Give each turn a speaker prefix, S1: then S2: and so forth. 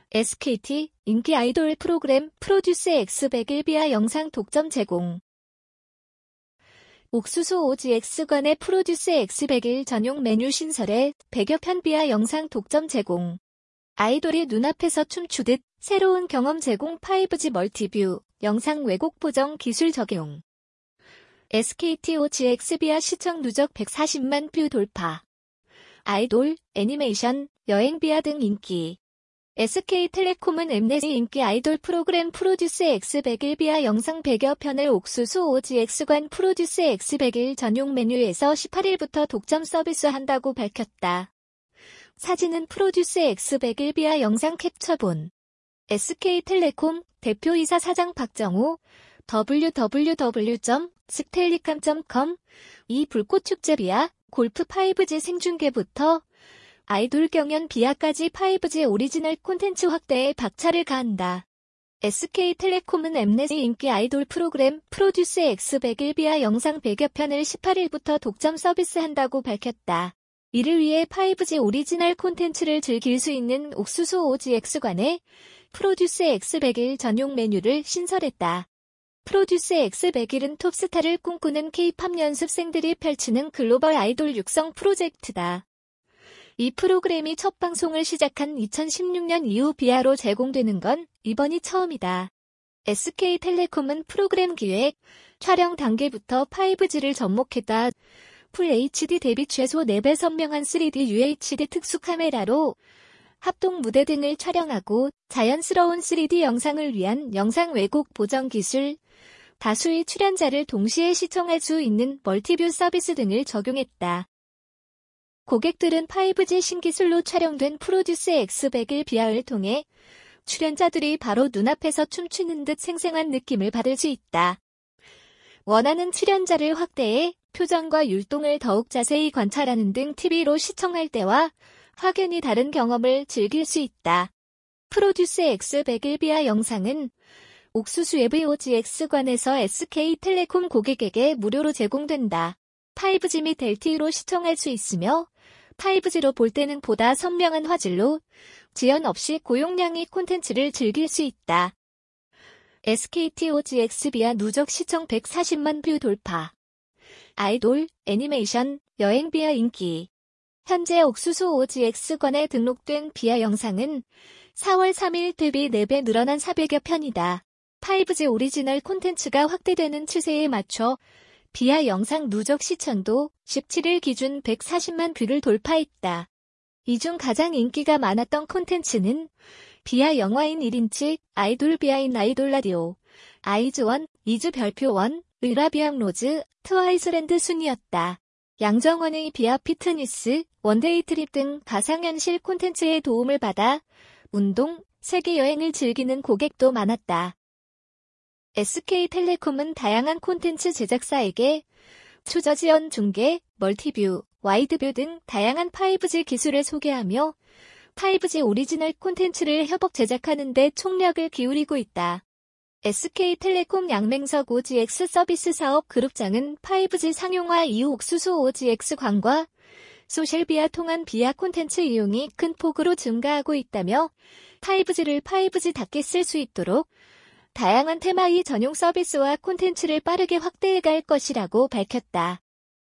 S1: SKT 인기 아이돌 프로그램 프로듀스 X100일 비하 영상 독점 제공. 옥수수 OGX관의 프로듀스 X100일 전용 메뉴 신설에 100여 편 비하 영상 독점 제공. 아이돌이 눈앞에서 춤추듯 새로운 경험 제공 5G 멀티뷰 영상 왜곡 보정 기술 적용. SKT OGX 비하 시청 누적 140만 뷰 돌파. 아이돌, 애니메이션, 여행 비하 등 인기. SK텔레콤은 엠넷의 인기 아이돌 프로그램 프로듀스 X100일 비하 영상 100여 편을 옥수수 OGX관 프로듀스 X100일 전용 메뉴에서 18일부터 독점 서비스한다고 밝혔다. 사진은 프로듀스 X100일 비하 영상 캡처본. SK텔레콤 대표이사 사장 박정호 www.stellicam.com 이 불꽃축제 비하 골프 5G 생중계부터 아이돌 경연 비하까지 5G 오리지널 콘텐츠 확대에 박차를 가한다. SK텔레콤은 엠넷의 인기 아이돌 프로그램 프로듀스 X100일 비하 영상 100여 편을 18일부터 독점 서비스한다고 밝혔다. 이를 위해 5G 오리지널 콘텐츠를 즐길 수 있는 옥수수 OGX관에 프로듀스 X100일 전용 메뉴를 신설했다. 프로듀스 X100일은 톱스타를 꿈꾸는 K-팝 연습생들이 펼치는 글로벌 아이돌 육성 프로젝트다. 이 프로그램이 첫 방송을 시작한 2016년 이후 비하로 제공되는 건 이번이 처음이다. SK텔레콤은 프로그램 기획, 촬영 단계부터 5G를 접목했다. 풀 HD 대비 최소 4배 선명한 3D UHD 특수 카메라로 합동 무대 등을 촬영하고 자연스러운 3D 영상을 위한 영상 왜곡 보정 기술, 다수의 출연자를 동시에 시청할 수 있는 멀티뷰 서비스 등을 적용했다. 고객들은 5G 신기술로 촬영된 프로듀스 X100일 비하를 통해 출연자들이 바로 눈앞에서 춤추는 듯 생생한 느낌을 받을 수 있다. 원하는 출연자를 확대해 표정과 율동을 더욱 자세히 관찰하는 등 TV로 시청할 때와 확연히 다른 경험을 즐길 수 있다. 프로듀스 X100일 비하 영상은 옥수수 앱의 OGX관에서 SK텔레콤 고객에게 무료로 제공된다. 5G 및 LTE로 시청할 수 있으며 5G로 볼 때는 보다 선명한 화질로 지연 없이 고용량의 콘텐츠를 즐길 수 있다. SKT OGX 비하 누적 시청 140만 뷰 돌파. 아이돌, 애니메이션, 여행 비하 인기. 현재 옥수수 OGX관에 등록된 비하 영상은 4월 3일 대비 4배 늘어난 400여 편이다. 5G 오리지널 콘텐츠가 확대되는 추세에 맞춰 비하 영상 누적 시청도 17일 기준 140만 뷰를 돌파했다. 이 중 가장 인기가 많았던 콘텐츠는 비하 영화인 1인치, 아이돌 비하인 아이돌 라디오, 아이즈원, 이주 별표원, 의라비앙 로즈, 트와이스랜드 순이었다. 양정원의 비하 피트니스, 원데이 트립 등 가상현실 콘텐츠의 도움을 받아 운동, 세계 여행을 즐기는 고객도 많았다. SK텔레콤은 다양한 콘텐츠 제작사에게 초저지연 중계, 멀티뷰, 와이드뷰 등 다양한 5G 기술을 소개하며 5G 오리지널 콘텐츠를 협업 제작하는 데 총력을 기울이고 있다. SK텔레콤 양맹석 OGX 서비스 사업 그룹장은 5G 상용화 이후 옥수수 OGX관과 소셜 비하 통한 비하 콘텐츠 이용이 큰 폭으로 증가하고 있다며 5G를 5G답게 쓸 수 있도록 다양한 테마의 전용 서비스와 콘텐츠를 빠르게 확대해갈 것이라고 밝혔다.